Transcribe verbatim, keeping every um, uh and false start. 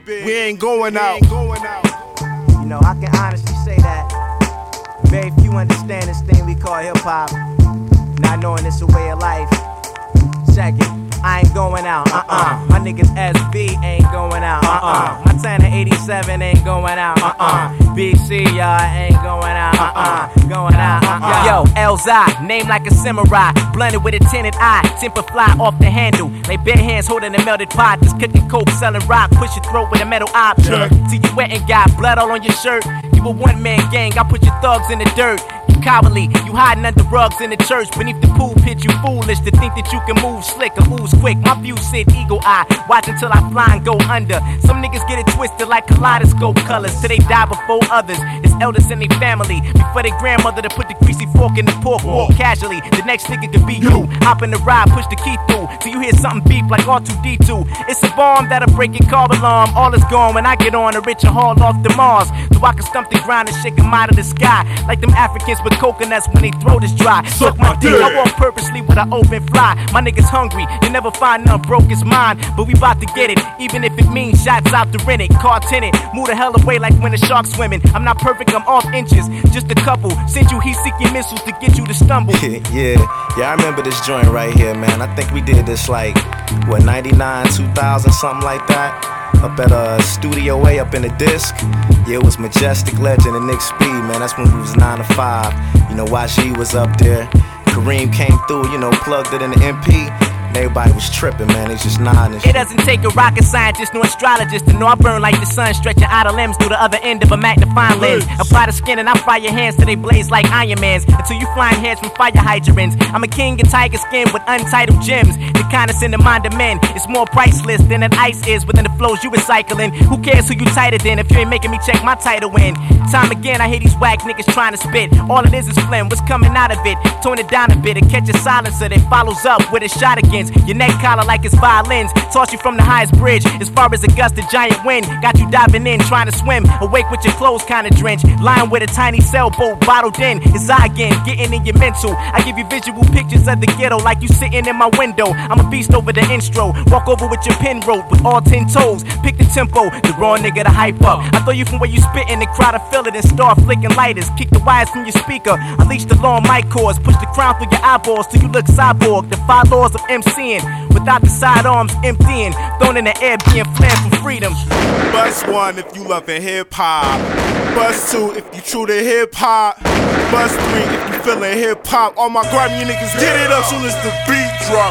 We ain't going out. You know, I can honestly say that very few understand this thing we call hip-hop, not knowing it's a way of life. Second, I ain't going out, uh-uh. My niggas S B ain't going out, uh-uh. My Tanner eighty-seven ain't going out, uh-uh. B C, y'all ain't going out, uh-uh. Going out, uh-uh. Yo, Elzai, name like a samurai, blended with a tinted eye, temper fly off the handle. They bare hands holding a melted pot, just cooking coke, selling rock, push your throat with a metal object. Till you wet and got blood all on your shirt. You a one-man gang, I put your thugs in the dirt. Cowardly, you hiding under rugs in the church. Beneath the pool pit, you foolish to think that you can move slick or ooze quick. My view sit eagle eye, watch until I fly and go under. Some niggas get it twisted like kaleidoscope colors till they die before others. It's elders in their family before their grandmother to put the greasy fork in the pork. Walk casually, the next nigga could be you. Hop in the ride, push the key through till you hear something beep like R two D two. It's a bomb that'll break your car alarm. All is gone when I get on a richer haul off the Mars. So I can stump the ground and shake 'em out of the sky like them Africans with coconuts when they throat is dry. Suck my dick, I walk purposely with an open fly. My niggas hungry, you never find none broke is mine. But we bout to get it, even if it means shots out the rent it. Car tinted, move the hell away like when the shark's swimming. I'm not perfect, I'm off inches, just a couple. Send you heat-seeking missiles to get you to stumble. yeah, yeah, I remember this joint right here, man. I think we did this like, what, ninety-nine, two thousand, something like that. Up at a uh, Studio A up in the disc. Yeah, it was Majestic Legend and Nick Speed, man. That's when we was nine to five. You know, Y G was up there. Kareem came through, you know, plugged it in the M P. And everybody was tripping, man. It's just nodding. It doesn't take a rocket scientist nor astrologist to know I burn like the sun, stretching outer limbs through the other end of a magnifying lens. Apply the skin and I fry your hands till they blaze like Iron Man's, until you flying heads from fire hydrants. I'm a king in tiger skin with untitled gems. The kind that's in the mind of men. It's more priceless than an ice is within the flows you recycling. Who cares who you tighter than if you ain't making me check my title in? Time again, I hear these whack niggas trying to spit. All it is is phlegm. What's coming out of it? Tone it down a bit and catch a silencer that follows up with a shot against your neck collar like it's violins. Toss you from the highest bridge as far as Augusta giant wind. Got you diving in, trying to swim. Awake with your clothes kinda drenched. Lying with a tiny sailboat bottled in. It's I again, getting in your mental. I give you visual pictures of the ghetto like you sitting in my window. I'm a beast over the intro. Walk over with your pin rope with all ten toes. Pick the tempo, the raw nigga to hype up. I throw you from where you spittin', the crowd will feel it and start flicking lighters. Kick the wires from your speaker. Unleash the long mic cords. Push the crown through your eyeballs till you look cyborg. The five laws of MCing. Without the sidearms emptying, thrown in the air being flamed for freedom. Bust one if you loving hip hop. Bust two if you true to hip hop. Bust three if you feeling hip hop. All my grimy niggas get it up soon as the beat